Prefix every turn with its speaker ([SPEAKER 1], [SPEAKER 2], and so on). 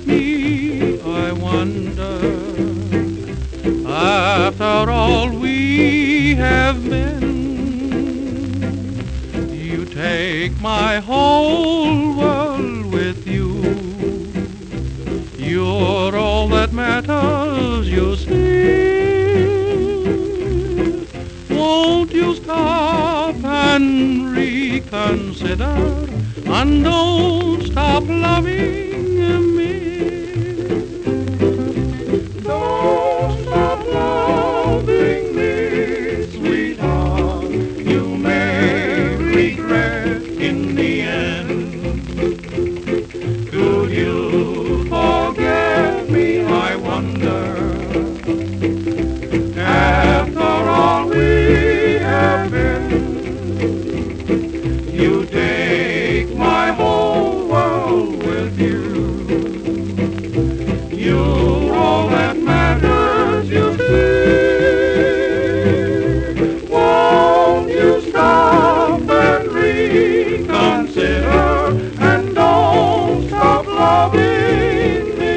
[SPEAKER 1] me, I wonder, after all we have been, you take my whole world with you. You're all that matters, you see. Won't you stop and reconsider, and don't stop loving me? Don't stop loving me, sweetheart. You may regret in the end. Could you forget me, I wonder? After all we have been, you take my whole world with you. You're all that matters, you see. Won't you stop and reconsider, and don't stop loving me?